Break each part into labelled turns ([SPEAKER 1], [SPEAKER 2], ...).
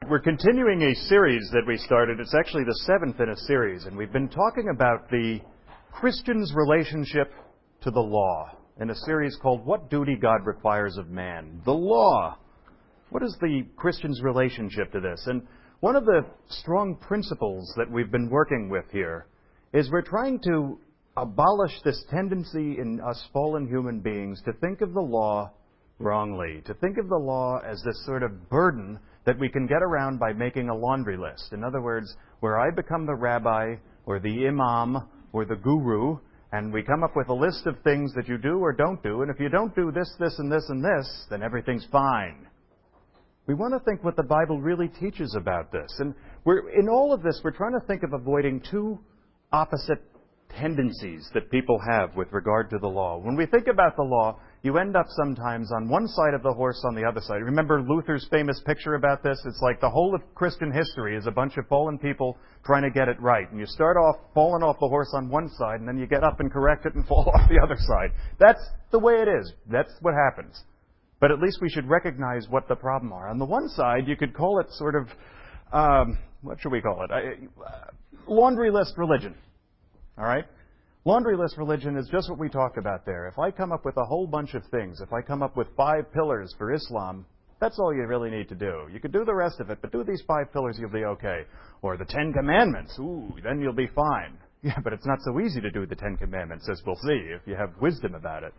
[SPEAKER 1] We're continuing a series that we started. It's actually the 7th in a series, and we've been talking about the Christian's relationship to the law in a series called What Duty God Requires of Man. The law. What is the Christian's relationship to this? And one of the strong principles that we've been working with here is we're trying to abolish this tendency in us fallen human beings to think of the law wrongly, to think of the law as this sort of burden that we can get around by making a laundry list. In other words, where I become the rabbi or the imam or the guru, and we come up with a list of things that you do or don't do, and if you don't do this, this, and this, and this, then everything's fine. We want to think what the Bible really teaches about this. And in all of this, we're trying to think of avoiding two opposite tendencies that people have with regard to the law. When we think about the law, you end up sometimes on one side of the horse, on the other side. Remember Luther's famous picture about this? It's like the whole of Christian history is a bunch of fallen people trying to get it right. And you start off falling off the horse on one side, and then you get up and correct it and fall off the other side. That's the way it is. That's what happens. But at least we should recognize what the problem are. On the one side, you could call it sort of, what should we call it? Laundry list religion. All right? Laundry list religion is just what we talked about there. If I come up with a whole bunch of things, if I come up with 5 pillars for Islam, that's all you really need to do. You could do the rest of it, but do these 5 pillars, you'll be okay. Or the 10 Commandments, then you'll be fine. Yeah, but it's not so easy to do the 10 Commandments, as we'll see, if you have wisdom about it.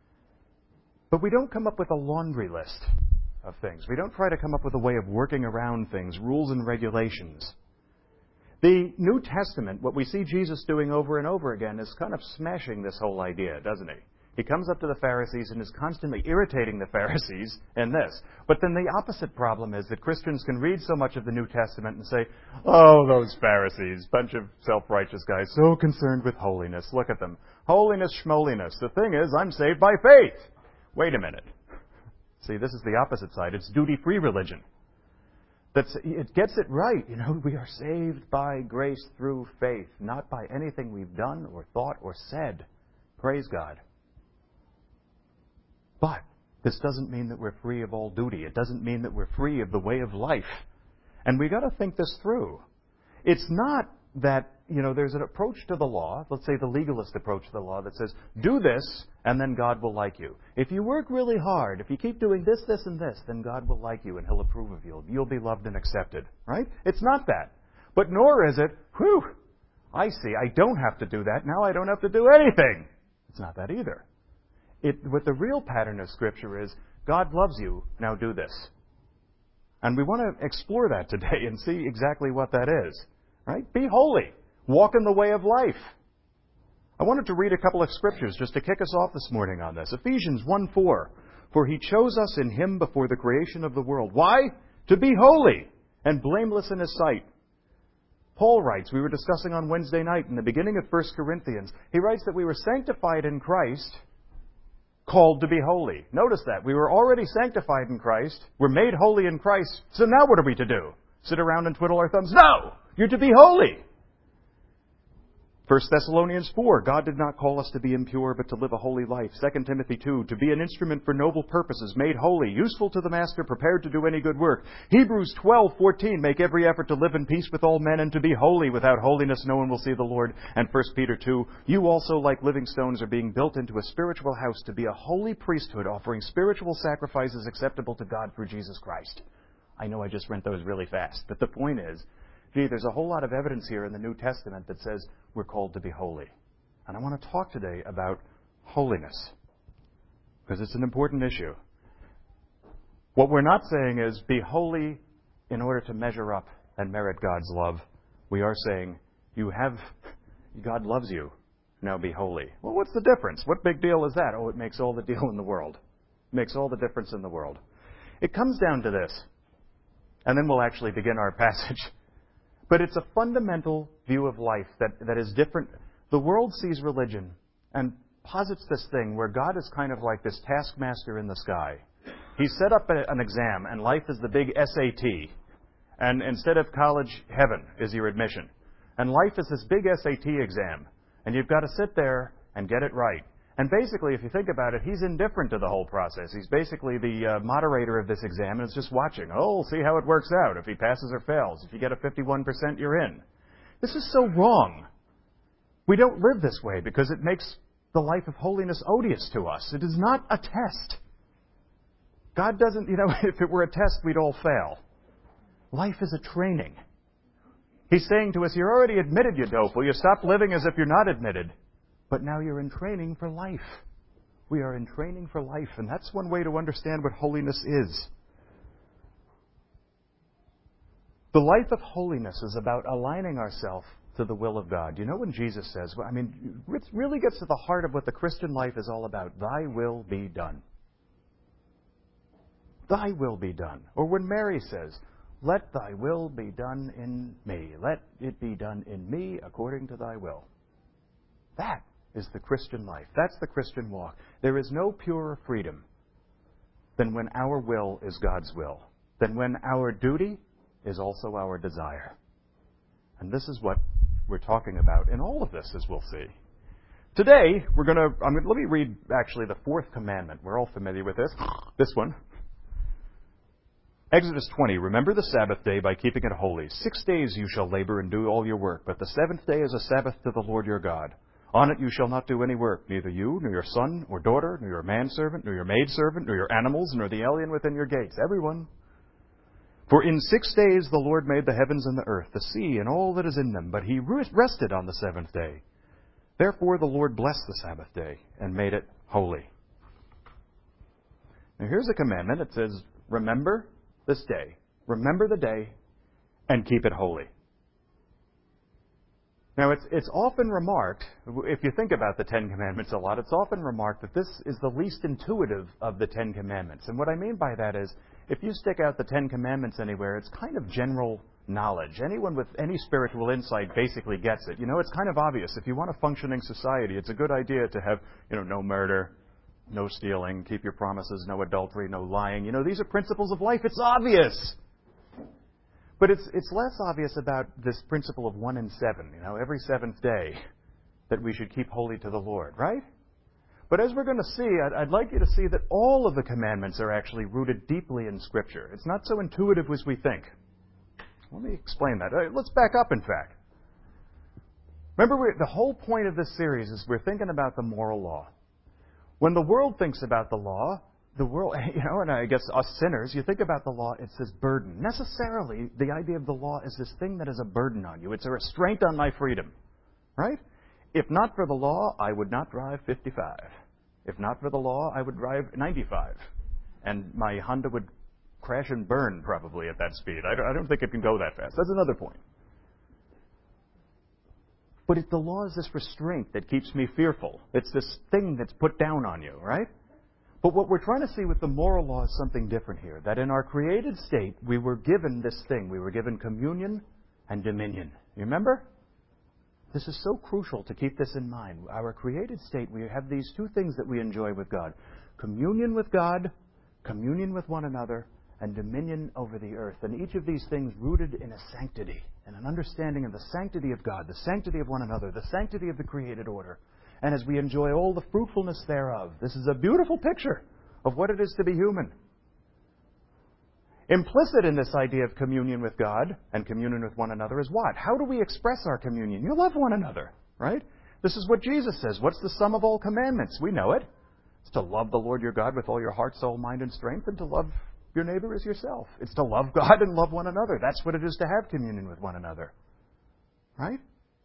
[SPEAKER 1] But we don't come up with a laundry list of things. We don't try to come up with a way of working around things, rules and regulations. The New Testament, what we see Jesus doing over and over again, is kind of smashing this whole idea, doesn't he? He comes up to the Pharisees and is constantly irritating the Pharisees in this. But then the opposite problem is that Christians can read so much of the New Testament and say, oh, those Pharisees, bunch of self-righteous guys, so concerned with holiness. Look at them. Holiness, schmoliness. The thing is, I'm saved by faith. Wait a minute. See, this is the opposite side. It's duty-free religion. It gets it right. You know, we are saved by grace through faith, not by anything we've done or thought or said. Praise God. But this doesn't mean that we're free of all duty. It doesn't mean that we're free of the way of life. And we've got to think this through. It's not that, there's an approach to the law, let's say the legalist approach to the law that says, do this, and then God will like you. If you work really hard, if you keep doing this, this, and this, then God will like you and He'll approve of you. You'll be loved and accepted, right? It's not that. But nor is it, I see, I don't have to do that, now I don't have to do anything. It's not that either. What the real pattern of Scripture is, God loves you, now do this. And we want to explore that today and see exactly what that is. Right? Be holy. Walk in the way of life. I wanted to read a couple of scriptures just to kick us off this morning on this. Ephesians 1:4. For He chose us in Him before the creation of the world. Why? To be holy and blameless in His sight. Paul writes, we were discussing on Wednesday night in the beginning of 1 Corinthians, he writes that we were sanctified in Christ, called to be holy. Notice that. We were already sanctified in Christ. We're made holy in Christ. So now what are we to do? Sit around and twiddle our thumbs? No! You're to be holy. 1 Thessalonians 4, God did not call us to be impure, but to live a holy life. 2 Timothy 2, to be an instrument for noble purposes, made holy, useful to the master, prepared to do any good work. Hebrews 12:14, make every effort to live in peace with all men and to be holy. Without holiness no one will see the Lord. And 1 Peter 2, you also, like living stones, are being built into a spiritual house to be a holy priesthood, offering spiritual sacrifices acceptable to God through Jesus Christ. I know I just read those really fast, but the point is, there's a whole lot of evidence here in the New Testament that says we're called to be holy. And I want to talk today about holiness, because it's an important issue. What we're not saying is be holy in order to measure up and merit God's love. We are saying God loves you, now be holy. Well, what's the difference? What big deal is that? Oh, it makes all the deal in the world. It makes all the difference in the world. It comes down to this, and then we'll actually begin our passage. But it's a fundamental view of life that is different. The world sees religion and posits this thing where God is kind of like this taskmaster in the sky. He's set up an exam, and life is the big SAT. And instead of college, heaven is your admission. And life is this big SAT exam. And you've got to sit there and get it right. And basically, if you think about it, he's indifferent to the whole process. He's basically the moderator of this exam and is just watching. Oh, see how it works out, if he passes or fails. If you get a 51%, you're in. This is so wrong. We don't live this way because it makes the life of holiness odious to us. It is not a test. God doesn't, if it were a test, we'd all fail. Life is a training. He's saying to us, you're already admitted, you dope. Will you stop living as if you're not admitted? But now you're in training for life. We are in training for life, and that's one way to understand what holiness is. The life of holiness is about aligning ourselves to the will of God. You know when Jesus says, it really gets to the heart of what the Christian life is all about. Thy will be done. Thy will be done. Or when Mary says, let thy will be done in me. Let it be done in me according to thy will. That is the Christian life. That's the Christian walk. There is no purer freedom than when our will is God's will. Than when our duty is also our desire. And this is what we're talking about in all of this, as we'll see. Today, let me read actually the fourth commandment. We're all familiar with this one. Exodus 20, remember the Sabbath day by keeping it holy. 6 days you shall labor and do all your work, but the seventh day is a Sabbath to the Lord your God. On it you shall not do any work, neither you, nor your son or daughter, nor your manservant, nor your maidservant, nor your animals, nor the alien within your gates. Everyone. For in 6 days the Lord made the heavens and the earth, the sea, and all that is in them, but he rested on the seventh day. Therefore the Lord blessed the Sabbath day and made it holy. Now here's a commandment. It says, remember this day. Remember the day and keep it holy. Now, it's often remarked, if you think about the Ten Commandments a lot, it's often remarked that this is the least intuitive of the Ten Commandments. And what I mean by that is, if you stick out the Ten Commandments anywhere, it's kind of general knowledge. Anyone with any spiritual insight basically gets it. It's kind of obvious. If you want a functioning society, it's a good idea to have, no murder, no stealing, keep your promises, no adultery, no lying. These are principles of life. It's obvious. But it's less obvious about this principle of 1 and 7, every seventh day that we should keep holy to the Lord, right? But as we're going to see, I'd like you to see that all of the commandments are actually rooted deeply in Scripture. It's not so intuitive as we think. Let me explain that. Let's back up, in fact. Remember, the whole point of this series is we're thinking about the moral law. When the world thinks about the law, the world, and I guess us sinners, you think about the law, it says burden. Necessarily, the idea of the law is this thing that is a burden on you. It's a restraint on my freedom, right? If not for the law, I would not drive 55. If not for the law, I would drive 95. And my Honda would crash and burn probably at that speed. I don't think it can go that fast. That's another point. But if the law is this restraint that keeps me fearful, it's this thing that's put down on you, right? But what we're trying to see with the moral law is something different here. That in our created state, we were given this thing. We were given communion and dominion. You remember? This is so crucial to keep this in mind. Our created state, we have these two things that we enjoy with God. Communion with God, communion with one another, and dominion over the earth. And each of these things rooted in a sanctity, and an understanding of the sanctity of God, the sanctity of one another, the sanctity of the created order. And as we enjoy all the fruitfulness thereof, this is a beautiful picture of what it is to be human. Implicit in this idea of communion with God and communion with one another is what? How do we express our communion? You love one another, right? This is what Jesus says. What's the sum of all commandments? We know it. It's to love the Lord your God with all your heart, soul, mind, and strength, and to love your neighbor as yourself. It's to love God and love one another. That's what it is to have communion with one another, right?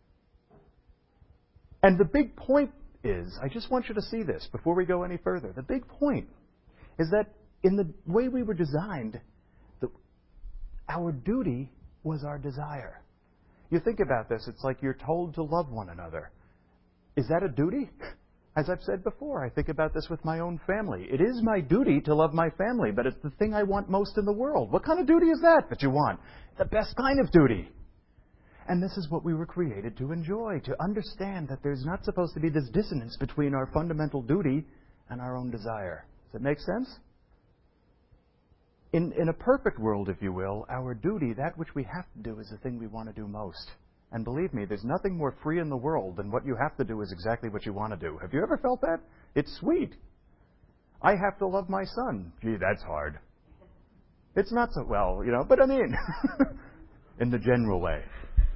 [SPEAKER 1] And the big point is, I just want you to see this before we go any further. The big point is that in the way we were designed, our duty was our desire. You think about this, it's like you're told to love one another. Is that a duty? As I've said before, I think about this with my own family. It is my duty to love my family, but it's the thing I want most in the world. What kind of duty is that you want? The best kind of duty. And this is what we were created to enjoy, to understand that there's not supposed to be this dissonance between our fundamental duty and our own desire. Does that make sense? In a perfect world, if you will, our duty, that which we have to do, is the thing we want to do most. And believe me, there's nothing more free in the world than what you have to do is exactly what you want to do. Have you ever felt that? It's sweet. I have to love my son. Gee, that's hard. It's not so well, but I mean, in the general way.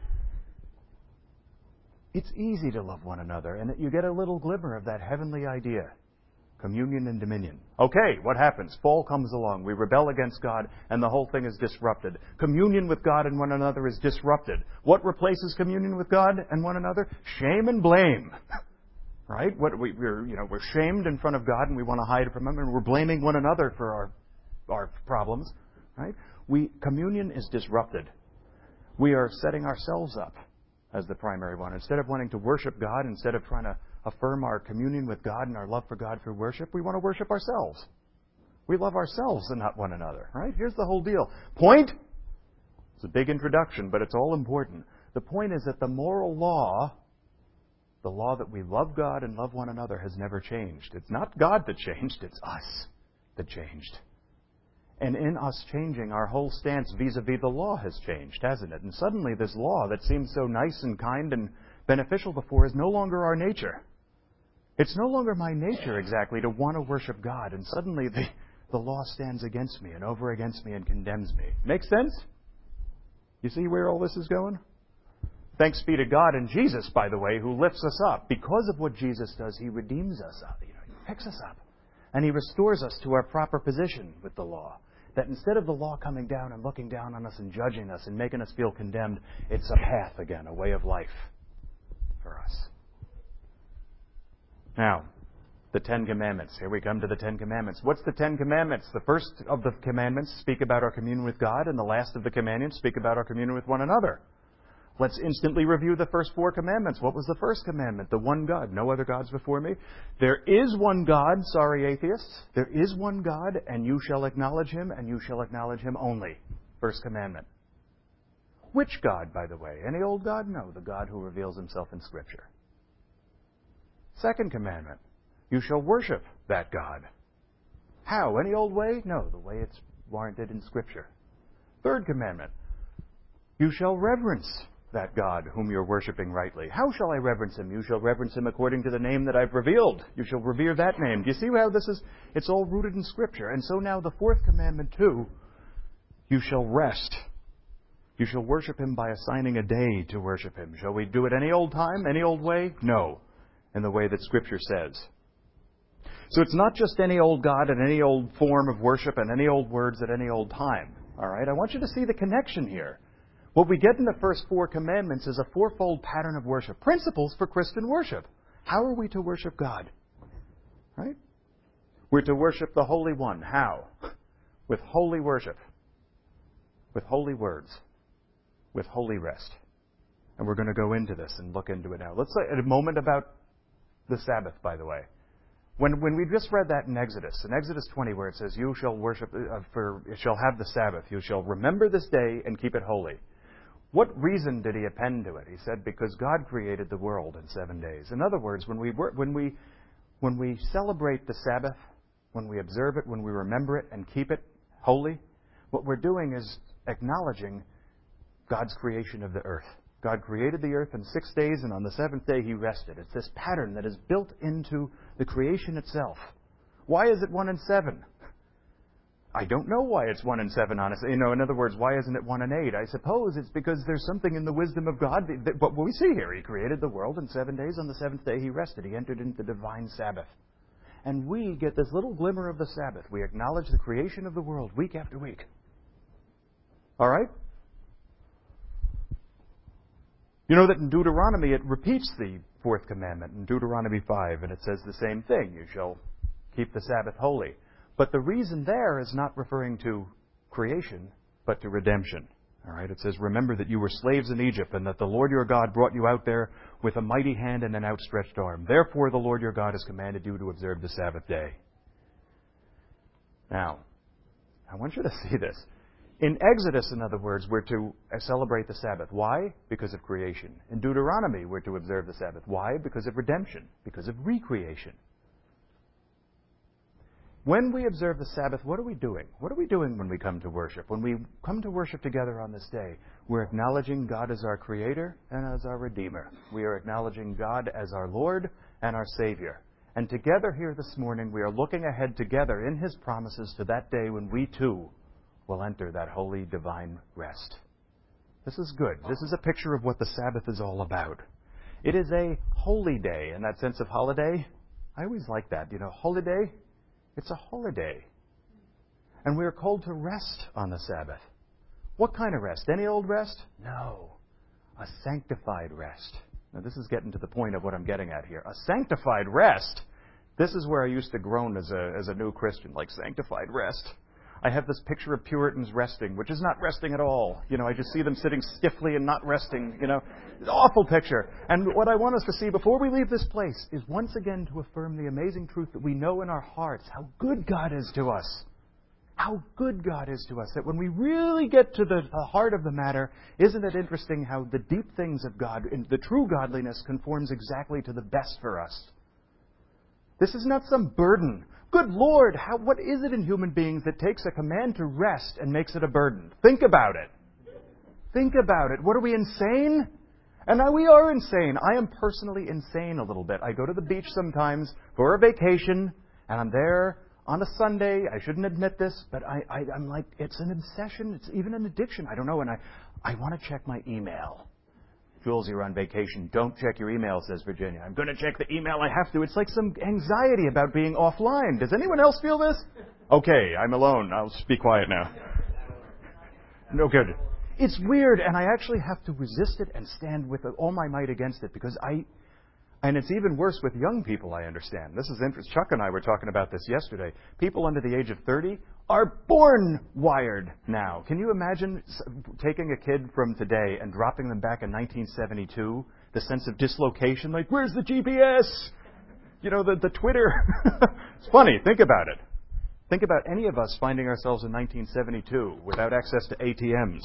[SPEAKER 1] It's easy to love one another, and you get a little glimmer of that heavenly idea. Communion and dominion. Okay, what happens? Fall comes along. We rebel against God, and the whole thing is disrupted. Communion with God and one another is disrupted. What replaces communion with God and one another? Shame and blame. Right? We're shamed in front of God, and we want to hide from Him, and we're blaming one another for our problems. Right? Communion is disrupted. We are setting ourselves up as the primary one. Instead of wanting to worship God, instead of trying to affirm our communion with God and our love for God through worship, we want to worship ourselves. We love ourselves and not one another. Right? Here's the whole deal. Point? It's a big introduction, but it's all important. The point is that the moral law, the law that we love God and love one another, has never changed. It's not God that changed, it's us that changed. And in us changing, our whole stance vis-a-vis the law has changed, hasn't it? And suddenly this law that seemed so nice and kind and beneficial before is no longer our nature. It's no longer my nature exactly to want to worship God. And suddenly the law stands against me and over against me and condemns me. Make sense? You see where all this is going? Thanks be to God and Jesus, by the way, who lifts us up. Because of what Jesus does, He redeems us up. He picks us up. And He restores us to our proper position with the law. That instead of the law coming down and looking down on us and judging us and making us feel condemned, it's a path again, a way of life for us. Now, the Ten Commandments. Here we come to the Ten Commandments. What's the Ten Commandments? The first of the commandments speak about our communion with God, and the last of the commandments speak about our communion with one another. Let's instantly review the first 4 commandments. What was the first commandment? The one God. No other gods before me. There is one God. Sorry, atheists. There is one God, and you shall acknowledge Him, and you shall acknowledge Him only. First commandment. Which God, by the way? Any old God? No, the God who reveals Himself in Scripture. Second commandment. You shall worship that God. How? Any old way? No, the way it's warranted in Scripture. Third commandment. You shall reverence that God whom you're worshiping rightly. How shall I reverence Him? You shall reverence Him according to the name that I've revealed. You shall revere that name. Do you see how this is? It's all rooted in Scripture. And so now the fourth commandment too, you shall rest. You shall worship Him by assigning a day to worship Him. Shall we do it any old time, any old way? No. In the way that Scripture says. So it's not just any old God and any old form of worship and any old words at any old time. All right? I want you to see the connection here. What we get in the first 4 commandments is a 4-fold pattern of worship. Principles for Christian worship. How are we to worship God? Right? We're to worship the Holy One. How? With holy worship. With holy words. With holy rest. And we're going to go into this and look into it now. Let's say a moment about the Sabbath, by the way. When we just read that in Exodus 20, where it says, you shall worship, you shall have the Sabbath. You shall remember this day and keep it holy. What reason did He append to it? He said, because God created the world in 7 days. In other words, when we celebrate the Sabbath, when we observe it, when we remember it and keep it holy, what we're doing is acknowledging God's creation of the earth. God created the earth in 6 days, and on the 7th day He rested. It's this pattern that is built into the creation itself. Why is it 1 and 7? I don't know why it's 1 and 7, honestly. In other words, why isn't it 1 and 8? I suppose it's because there's something in the wisdom of God. But what we see here, He created the world in 7 days. On the 7th day He rested. He entered into the divine Sabbath. And we get this little glimmer of the Sabbath. We acknowledge the creation of the world week after week. All right? You know that in Deuteronomy it repeats the 4th commandment in Deuteronomy 5, and it says the same thing. You shall keep the Sabbath holy. But the reason there is not referring to creation, but to redemption. All right? It says, remember that you were slaves in Egypt, and that the Lord your God brought you out there with a mighty hand and an outstretched arm. Therefore the Lord your God has commanded you to observe the Sabbath day. Now, I want you to see this. In Exodus, in other words, we're to celebrate the Sabbath. Why? Because of creation. In Deuteronomy, we're to observe the Sabbath. Why? Because of redemption. Because of recreation. When we observe the Sabbath, what are we doing? What are we doing when we come to worship? When we come to worship together on this day, we're acknowledging God as our Creator and as our Redeemer. We are acknowledging God as our Lord and our Savior. And together here this morning, we are looking ahead together in His promises to that day when we too will enter that holy divine rest. This is good. This is a picture of what the Sabbath is all about. It is a holy day in that sense of holiday. I always like that. Holiday, it's a holiday. And we are called to rest on the Sabbath. What kind of rest? Any old rest? No. A sanctified rest. Now, this is getting to the point of what I'm getting at here. A sanctified rest. This is where I used to groan as a new Christian, like sanctified rest. I have this picture of Puritans resting, which is not resting at all. I just see them sitting stiffly and not resting. It's an awful picture. And what I want us to see before we leave this place is once again to affirm the amazing truth that we know in our hearts how good God is to us. How good God is to us. That when we really get to the heart of the matter, isn't it interesting how the deep things of God, the true godliness, conforms exactly to the best for us? This is not some burden. Good Lord, what is it in human beings that takes a command to rest and makes it a burden? Think about it. Think about it. What are we, insane? And now we are insane. I am personally insane a little bit. I go to the beach sometimes for a vacation, and I'm there on a Sunday. I shouldn't admit this, but I'm like, it's an obsession. It's even an addiction. I don't know. And I want to check my email. Jules, you're on vacation. Don't check your email, says Virginia. I'm going to check the email. I have to. It's like some anxiety about being offline. Does anyone else feel this? Okay, I'm alone. I'll just be quiet now. No good. It's weird, and I actually have to resist it and stand with all my might against it because and it's even worse with young people, I understand. This is interesting. Chuck and I were talking about this yesterday. People under the age of 30 are born wired now. Can you imagine taking a kid from today and dropping them back in 1972? The sense of dislocation, like, where's the GPS? The Twitter. It's funny. Think about it. Think about any of us finding ourselves in 1972 without access to ATMs.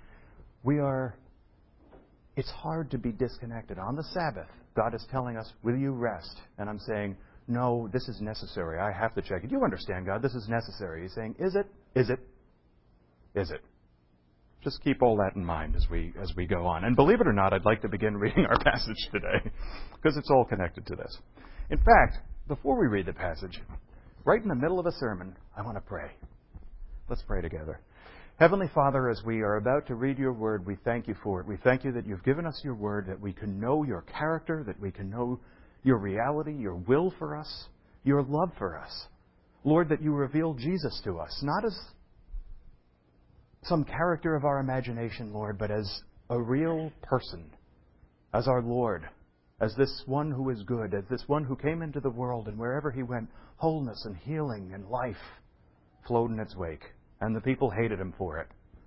[SPEAKER 1] It's hard to be disconnected. On the Sabbath, God is telling us, will you rest? And I'm saying, no, this is necessary. I have to check it. You understand, God, this is necessary. He's saying, is it? Is it? Is it? Just keep all that in mind as we go on. And believe it or not, I'd like to begin reading our passage today, because it's all connected to this. In fact, before we read the passage, right in the middle of a sermon, I want to pray. Let's pray together. Heavenly Father, as we are about to read your word, we thank you for it. We thank you that you've given us your word, that we can know your character, that we can know your reality, your will for us, your love for us. Lord, that you reveal Jesus to us, not as some character of our imagination, Lord, but as a real person, as our Lord, as this one who is good, as this one who came into the world, and wherever he went, wholeness and healing and life flowed in its wake. And the people hated him for it.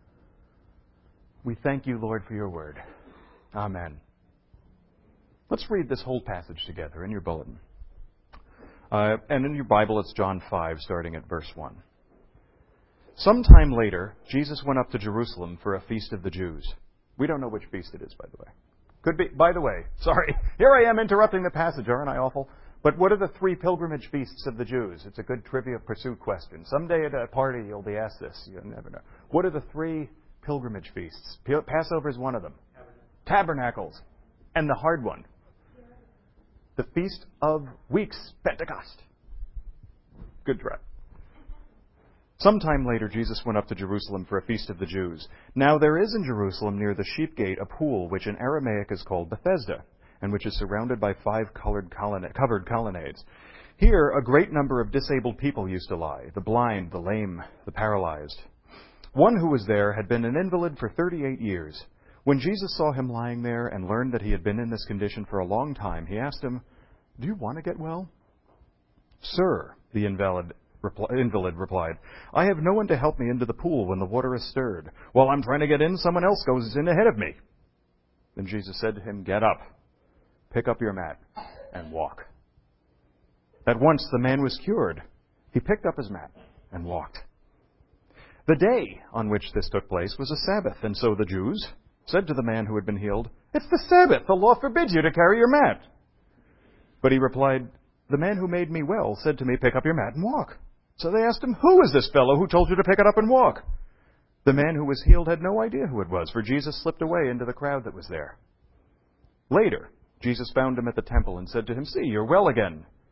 [SPEAKER 1] We thank you, Lord, for your word. Amen. Let's read this whole passage together in your bulletin. And in your Bible, it's John 5, starting at verse 1. Sometime later, Jesus went up to Jerusalem for a feast of the Jews. We don't know which feast it is, by the way. Could be, by the way, sorry. Here I am interrupting the passage, aren't I awful? But what are the 3 pilgrimage feasts of the Jews? It's a good Trivia Pursuit question. Someday at a party you'll be asked this. You'll never know. What are the 3 pilgrimage feasts? Passover is one of them. Tabernacles. And the hard one. The Feast of Weeks, Pentecost. Good try. Sometime later, Jesus went up to Jerusalem for a feast of the Jews. Now there is in Jerusalem near the Sheep Gate a pool which in Aramaic is called Bethesda, and which is surrounded by 5 covered colonnades. Here, a great number of disabled people used to lie, the blind, the lame, the paralyzed. One who was there had been an invalid for 38 years. When Jesus saw him lying there and learned that he had been in this condition for a long time, he asked him, "Do you want to get well?" "Sir," the invalid replied, "I have no one to help me into the pool when the water is stirred. While I'm trying to get in, someone else goes in ahead of me." Then Jesus said to him, "Get up. Pick up your mat and walk." At once the man was cured. He picked up his mat and walked. The day on which this took place was a Sabbath, and so the Jews said to the man who had been healed, "It's the Sabbath. The law forbids you to carry your mat." But he replied, "The man who made me well said to me, 'Pick up your mat and walk.' So they asked him, 'Who is this fellow who told you to pick it up and walk?' The man who was healed had no idea who it was, for Jesus slipped away into the crowd that was there. Later, Jesus found him at the temple and said to him, 'See, you're well again.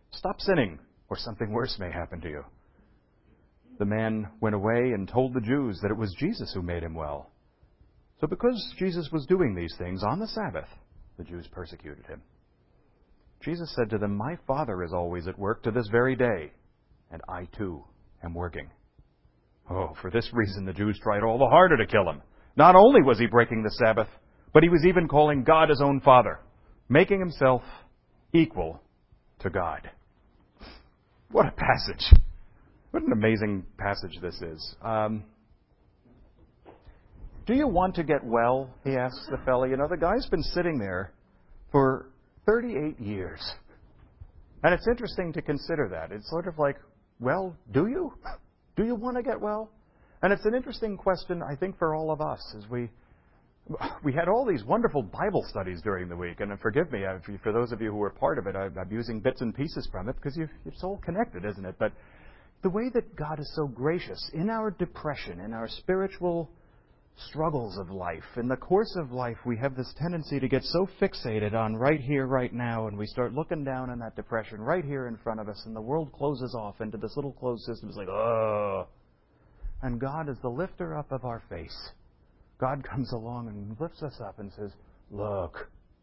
[SPEAKER 1] Stop sinning, or something worse may happen to you." The man went away and told the Jews that it was Jesus who made him well. So because Jesus was doing these things on the Sabbath, the Jews persecuted him. Jesus said to them, "My Father is always at work to this very day, and I too am working." Oh, for this reason the Jews tried all the harder to kill him. Not only was he breaking the Sabbath, but he was even calling God his own Father, making himself equal to God. What a passage. What an amazing passage this is. Do you want to get well? He asks the fella. You know, the guy's been sitting there for 38 years. And it's interesting to consider that. It's sort of like, well, do you? Do you want to get well? And it's an interesting question, I think, for all of us as we had all these wonderful Bible studies during the week. And forgive me, for those of you who were part of it, I'm using bits and pieces from it because it's all connected, isn't it? But the way that God is so gracious in our depression, in our spiritual struggles of life, in the course of life, we have this tendency to get so fixated on right here, right now, and we start looking down on that depression right here in front of us, and the world closes off into this little closed system. It's like, oh. And God is the lifter up of our face. God comes along and lifts us up and says, look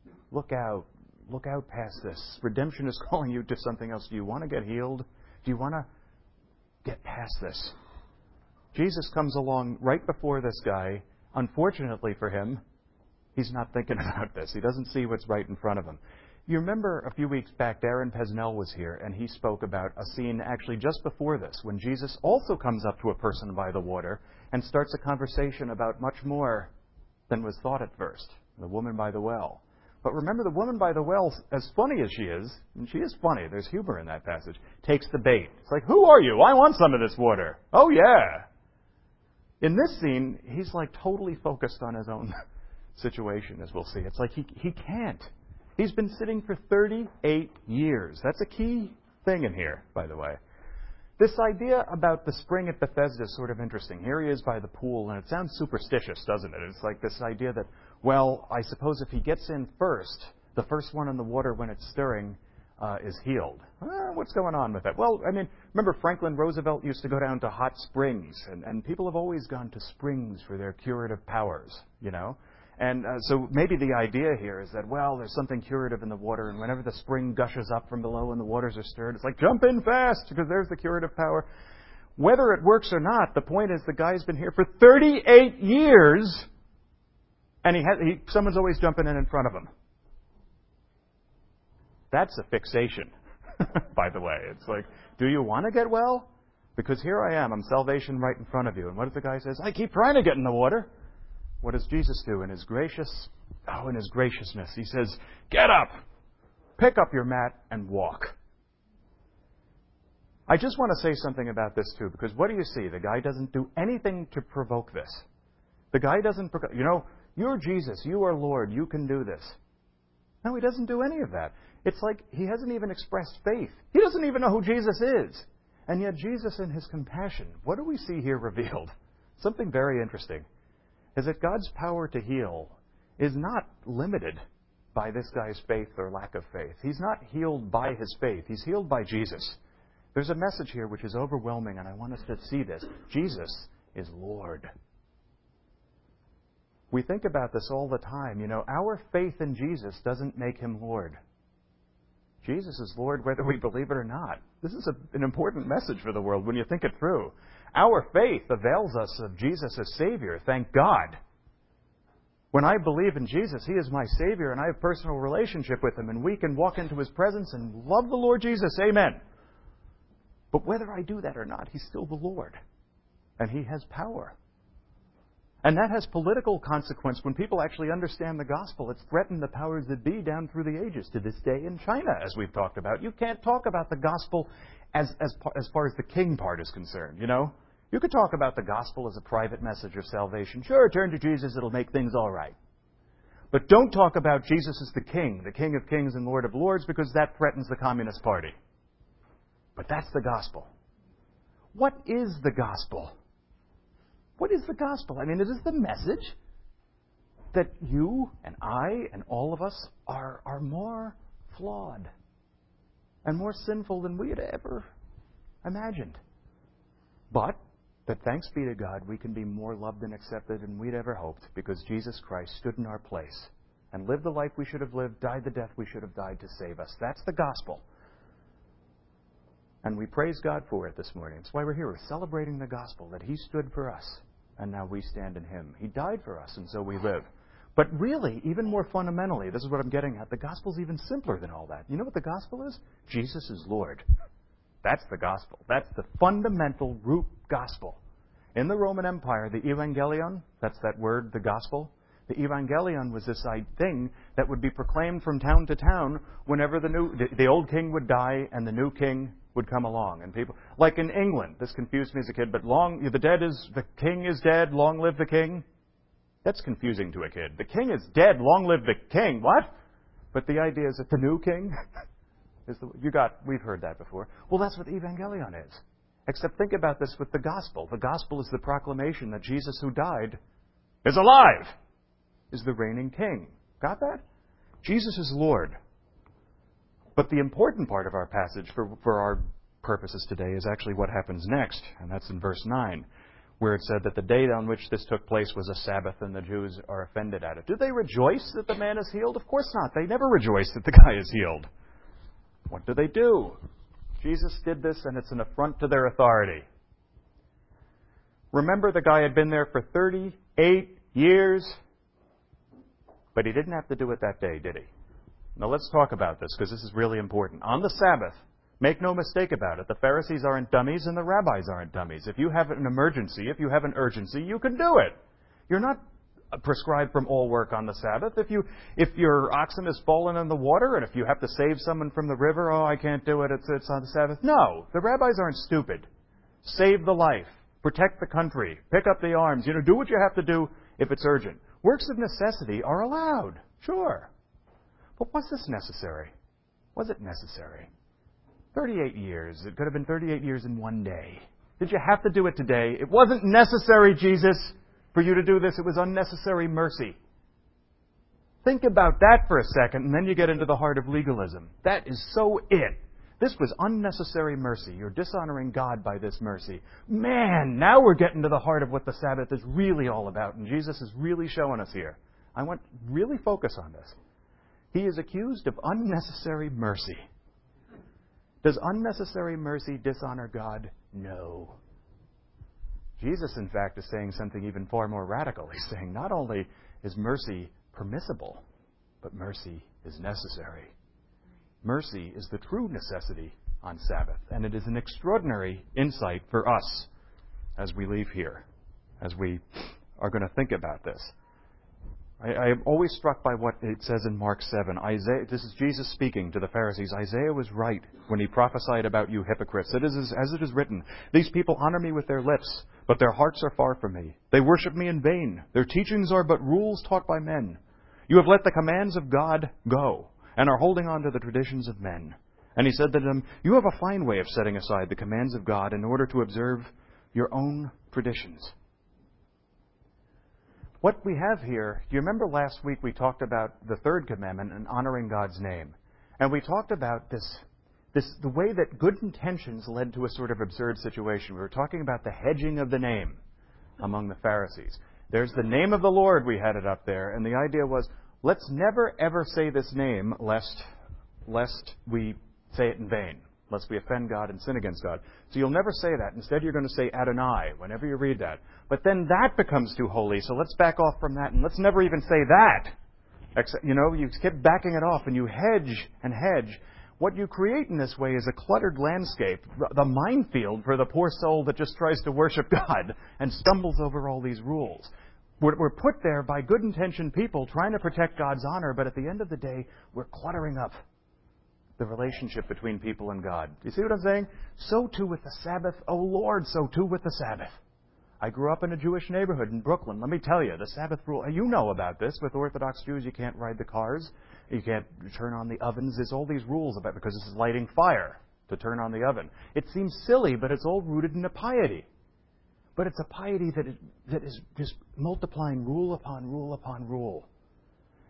[SPEAKER 1] out past this. Redemption is calling you to something else. Do you want to get healed? Do you want to get past this? Jesus comes along right before this guy. Unfortunately for him, he's not thinking about this. He doesn't see what's right in front of him. You remember a few weeks back, Darren Pesnell was here, and he spoke about a scene actually just before this, when Jesus also comes up to a person by the water and starts a conversation about much more than was thought at first, the woman by the well. But remember, the woman by the well, as funny as she is, and she is funny, there's humor in that passage, takes the bait. It's like, who are you? I want some of this water. Oh, yeah. In this scene, he's like totally focused on his own situation, as we'll see. It's like he can't. He's been sitting for 38 years. That's a key thing in here, by the way. This idea about the spring at Bethesda is sort of interesting. Here he is by the pool, and it sounds superstitious, doesn't it? It's like this idea that, well, I suppose if he gets in first, the first one in the water when it's stirring is healed. What's going on with that? Well, I mean, remember Franklin Roosevelt used to go down to hot springs, and people have always gone to springs for their curative powers, you know? And so maybe the idea here is that, well, there's something curative in the water, and whenever the spring gushes up from below and the waters are stirred, it's like, jump in fast, because there's the curative power. Whether it works or not, the point is the guy's been here for 38 years, and someone's always jumping in front of him. That's a fixation, by the way. It's like, do you want to get well? Because here I am, I'm salvation right in front of you. And what if the guy says, I keep trying to get in the water? What does Jesus do in his graciousness? He says, get up, pick up your mat, and walk. I just want to say something about this, too, because what do you see? The guy doesn't do anything to provoke this. The guy doesn't, you're Jesus, you are Lord, you can do this. No, he doesn't do any of that. It's like he hasn't even expressed faith. He doesn't even know who Jesus is. And yet Jesus in his compassion, what do we see here revealed? Something very interesting is that God's power to heal is not limited by this guy's faith or lack of faith. He's not healed by his faith. He's healed by Jesus. There's a message here which is overwhelming, and I want us to see this. Jesus is Lord. We think about this all the time. You know, our faith in Jesus doesn't make him Lord. Jesus is Lord whether we believe it or not. This is an important message for the world when you think it through. Our faith avails us of Jesus as Savior, thank God. When I believe in Jesus, he is my Savior, and I have a personal relationship with him, and we can walk into his presence and love the Lord Jesus. Amen. But whether I do that or not, he's still the Lord. And he has power. And that has political consequence when people actually understand the gospel. It's threatened the powers that be down through the ages. To this day in China, as we've talked about. You can't talk about the gospel as far as the king part is concerned, you know? You could talk about the gospel as a private message of salvation. Sure, turn to Jesus, it'll make things all right. But don't talk about Jesus as the King of kings and Lord of lords, because that threatens the Communist Party. But that's the gospel. What is the gospel? What is the gospel? I mean, it is the message that you and I and all of us are more flawed and more sinful than we had ever imagined. But that thanks be to God, we can be more loved and accepted than we'd ever hoped because Jesus Christ stood in our place and lived the life we should have lived, died the death we should have died to save us. That's the gospel. And we praise God for it this morning. That's why we're here. We're celebrating the gospel, that He stood for us, and now we stand in Him. He died for us, and so we live. But really, even more fundamentally, this is what I'm getting at, the gospel's even simpler than all that. You know what the gospel is? Jesus is Lord. That's the gospel. That's the fundamental root gospel. In the Roman Empire, the Evangelion, that's that word, the gospel, the Evangelion was this thing that would be proclaimed from town to town whenever the old king would die and the new king would come along. And people, like in England, this confused me as a kid, but the king is dead, long live the king. That's confusing to a kid. The king is dead, long live the king. What? But the idea is that the new king we've heard that before. Well, that's what the Evangelion is. Except think about this with the gospel. The gospel is the proclamation that Jesus who died is alive, is the reigning king. Got that? Jesus is Lord. But the important part of our passage for our purposes today is actually what happens next, and that's in verse 9, where it said that the day on which this took place was a Sabbath and the Jews are offended at it. Do they rejoice that the man is healed? Of course not. They never rejoice that the guy is healed. What do? Jesus did this, and it's an affront to their authority. Remember, the guy had been there for 38 years, but he didn't have to do it that day, did he? Now let's talk about this, because this is really important. On the Sabbath, make no mistake about it, the Pharisees aren't dummies and the rabbis aren't dummies. If you have an emergency, if you have an urgency, you can do it. You're not prescribed from all work on the Sabbath. If your oxen has fallen in the water, and if you have to save someone from the river, I can't do it, it's on the Sabbath. No, the rabbis aren't stupid. Save the life. Protect the country. Pick up the arms. Do what you have to do if it's urgent. Works of necessity are allowed. Sure. But was this necessary? Was it necessary? 38 years. It could have been 38 years in one day. Did you have to do it today? It wasn't necessary, Jesus, for you to do this. It was unnecessary mercy. Think about that for a second, and then you get into the heart of legalism. That is so it. This was unnecessary mercy. You're dishonoring God by this mercy. Man, now we're getting to the heart of what the Sabbath is really all about, and Jesus is really showing us here. I want to really focus on this. He is accused of unnecessary mercy. Does unnecessary mercy dishonor God? No. Jesus, in fact, is saying something even far more radical. He's saying not only is mercy permissible, but mercy is necessary. Mercy is the true necessity on Sabbath, and it is an extraordinary insight for us as we leave here, as we are going to think about this. I am always struck by what it says in Mark 7. This is Jesus speaking to the Pharisees. Isaiah was right when he prophesied about you hypocrites. It is as it is written, these people honor me with their lips, but their hearts are far from me. They worship me in vain. Their teachings are but rules taught by men. You have let the commands of God go, and are holding on to the traditions of men. And he said to them, you have a fine way of setting aside the commands of God in order to observe your own traditions. What we have here, do you remember last week we talked about the third commandment and honoring God's name? And we talked about the way that good intentions led to a sort of absurd situation. We were talking about the hedging of the name among the Pharisees. There's the name of the Lord, we had it up there, and the idea was, let's never ever say this name lest we say it in vain, lest we offend God and sin against God. So you'll never say that. Instead, you're going to say Adonai whenever you read that. But then that becomes too holy, so let's back off from that, and let's never even say that. You keep backing it off, and you hedge and hedge. What you create in this way is a cluttered landscape, the minefield for the poor soul that just tries to worship God and stumbles over all these rules. We're put there by good-intentioned people trying to protect God's honor, but at the end of the day, we're cluttering up the relationship between people and God. Do you see what I'm saying? So too with the Sabbath. Oh, Lord, so too with the Sabbath. I grew up in a Jewish neighborhood in Brooklyn. Let me tell you, the Sabbath rule, you know about this. With Orthodox Jews, you can't ride the cars. You can't turn on the ovens. There's all these rules about it because this is lighting fire to turn on the oven. It seems silly, but it's all rooted in a piety. But it's a piety that is just multiplying rule upon rule upon rule.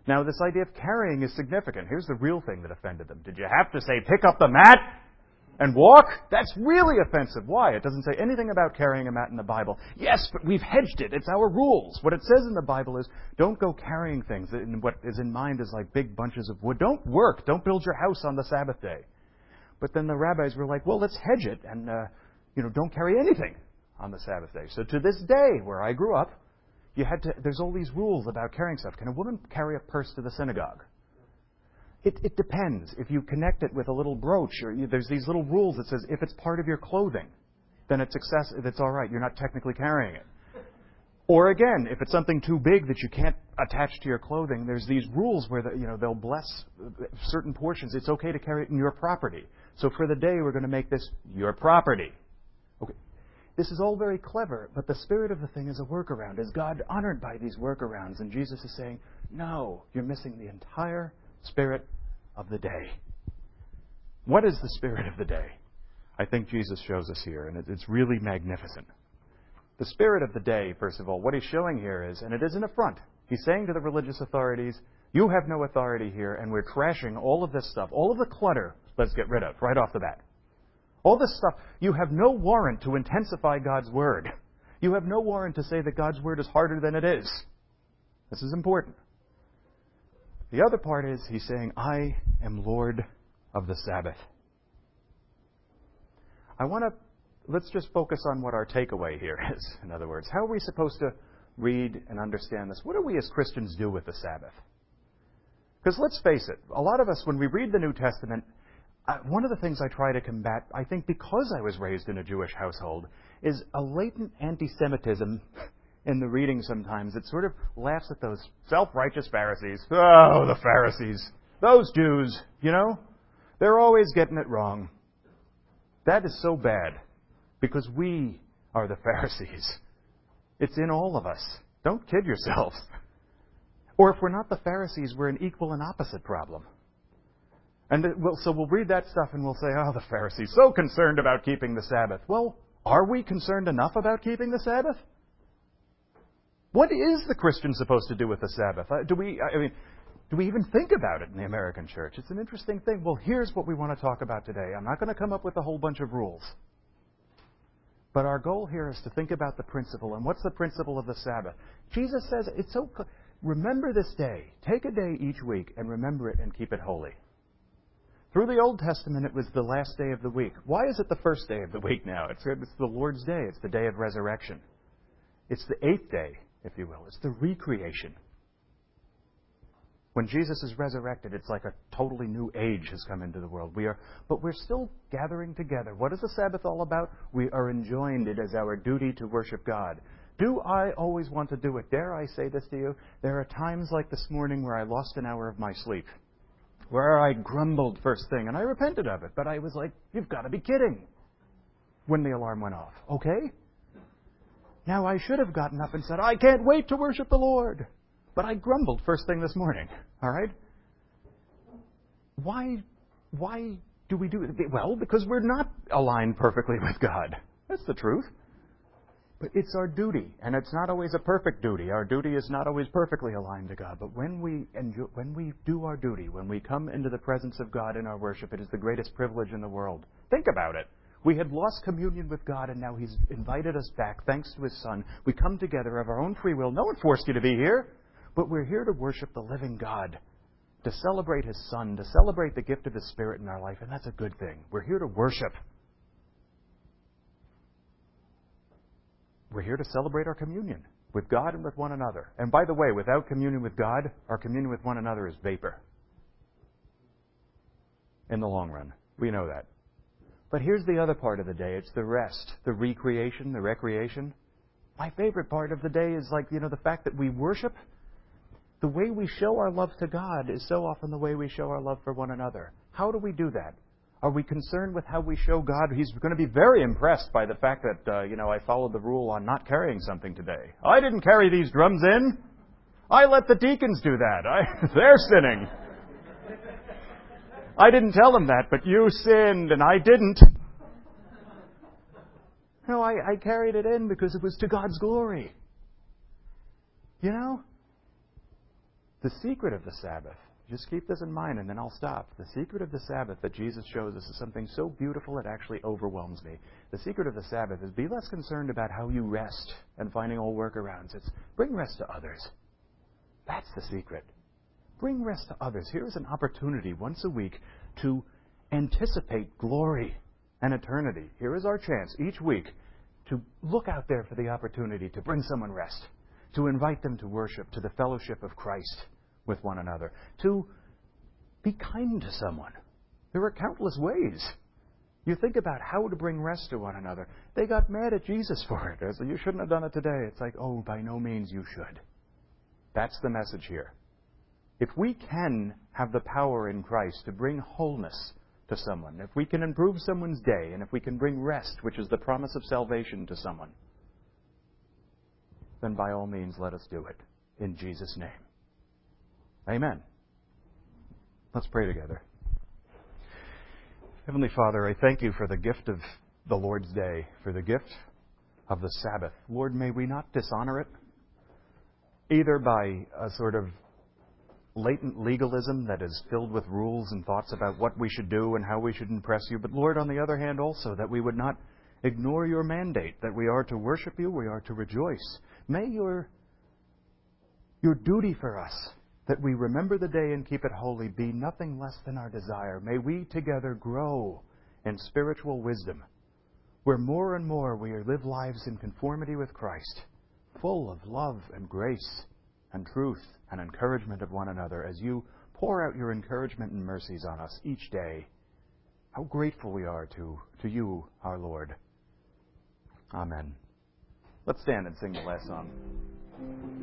[SPEAKER 1] Now, this idea of carrying is significant. Here's the real thing that offended them. Did you have to say, pick up the mat and walk? That's really offensive. Why? It doesn't say anything about carrying a mat in the Bible. Yes, but we've hedged it. It's our rules. What it says in the Bible is, don't go carrying things. And what is in mind is like big bunches of wood. Don't work. Don't build your house on the Sabbath day. But then the rabbis were like, well, let's hedge it and, don't carry anything on the Sabbath day. So to this day, where I grew up, there's all these rules about carrying stuff. Can a woman carry a purse to the synagogue? It depends. If you connect it with a little brooch, or there's these little rules that says if it's part of your clothing, then it's all right. You're not technically carrying it. Or again, if it's something too big that you can't attach to your clothing, there's these rules where they'll bless certain portions. It's okay to carry it in your property. So for the day, we're going to make this your property. Okay. This is all very clever, but the spirit of the thing is a workaround. Is God honored by these workarounds? And Jesus is saying, no, you're missing the entire spirit of the day. What is the spirit of the day? I think Jesus shows us here, and it's really magnificent. The spirit of the day, first of all, what he's showing here is, and it is an affront, he's saying to the religious authorities, you have no authority here, and we're trashing all of this stuff, all of the clutter, let's get rid of, right off the bat. All this stuff, you have no warrant to intensify God's Word. You have no warrant to say that God's Word is harder than it is. This is important. The other part is, he's saying, I am Lord of the Sabbath. Let's just focus on what our takeaway here is. In other words, how are we supposed to read and understand this? What do we as Christians do with the Sabbath? Because let's face it, a lot of us, when we read the New Testament, one of the things I try to combat, I think because I was raised in a Jewish household, is a latent anti-Semitism in the reading sometimes. It sort of laughs at those self-righteous Pharisees. Oh, the Pharisees. Those Jews, they're always getting it wrong. That is so bad, because we are the Pharisees. It's in all of us. Don't kid yourselves. Or if we're not the Pharisees, we're an equal and opposite problem. And so we'll read that stuff and we'll say, oh, the Pharisees, so concerned about keeping the Sabbath. Well, are we concerned enough about keeping the Sabbath? What is the Christian supposed to do with the Sabbath? Do we even think about it in the American church? It's an interesting thing. Well, here's what we want to talk about today. I'm not going to come up with a whole bunch of rules. But our goal here is to think about the principle. And what's the principle of the Sabbath? Jesus says, remember this day. Take a day each week and remember it and keep it holy. Through the Old Testament, it was the last day of the week. Why is it the first day of the week now? It's the Lord's day. It's the day of resurrection. It's the eighth day, if you will. It's the recreation. When Jesus is resurrected, it's like a totally new age has come into the world. But we're still gathering together. What is the Sabbath all about? We are enjoined it as our duty to worship God. Do I always want to do it? Dare I say this to you? There are times like this morning where I lost an hour of my sleep, where I grumbled first thing, and I repented of it. But I was like, you've got to be kidding, when the alarm went off. Okay? Now I should have gotten up and said, I can't wait to worship the Lord. But I grumbled first thing this morning. All right? Why do we do it? Well, because we're not aligned perfectly with God. That's the truth. But it's our duty, and it's not always a perfect duty. Our duty is not always perfectly aligned to God. But when we do our duty, when we come into the presence of God in our worship, it is the greatest privilege in the world. Think about it. We had lost communion with God, and now He's invited us back thanks to His Son. We come together of our own free will. No one forced you to be here. But we're here to worship the living God, to celebrate His Son, to celebrate the gift of His Spirit in our life, and that's a good thing. We're here to worship. We're here to celebrate our communion with God and with one another. And by the way, without communion with God, our communion with one another is vapor. In the long run. We know that. But here's the other part of the day. It's the rest, the recreation, the recreation. My favorite part of the day is the fact that we worship. The way we show our love to God is so often the way we show our love for one another. How do we do that? Are we concerned with how we show God? He's going to be very impressed by the fact that, I followed the rule on not carrying something today. I didn't carry these drums in. I let the deacons do that. They're sinning. I didn't tell them that, but you sinned and I didn't. No, I carried it in because it was to God's glory. The The secret of the Sabbath, just keep this in mind and then I'll stop. The secret of the Sabbath that Jesus shows us is something so beautiful it actually overwhelms me. The secret of the Sabbath is be less concerned about how you rest and finding all workarounds. It's bring rest to others. That's the secret. Bring rest to others. Here is an opportunity once a week to anticipate glory and eternity. Here is our chance each week to look out there for the opportunity to bring someone rest, to invite them to worship, to the fellowship of Christ with one another, to be kind to someone. There are countless ways. You think about how to bring rest to one another. They got mad at Jesus for it. As you shouldn't have done it today. It's like, oh, by no means you should. That's the message here. If we can have the power in Christ to bring wholeness to someone, if we can improve someone's day, and if we can bring rest, which is the promise of salvation, to someone, then by all means let us do it in Jesus' name. Amen. Let's pray together. Heavenly Father, I thank you for the gift of the Lord's Day, for the gift of the Sabbath. Lord, may we not dishonor it, either by a sort of latent legalism that is filled with rules and thoughts about what we should do and how we should impress you, but Lord, on the other hand also, that we would not ignore your mandate, that we are to worship you, we are to rejoice. May your duty for us, that we remember the day and keep it holy, be nothing less than our desire. May we together grow in spiritual wisdom, where more and more we live lives in conformity with Christ, full of love and grace and truth and encouragement of one another as you pour out your encouragement and mercies on us each day. How grateful we are to you, our Lord. Amen. Let's stand and sing the last song.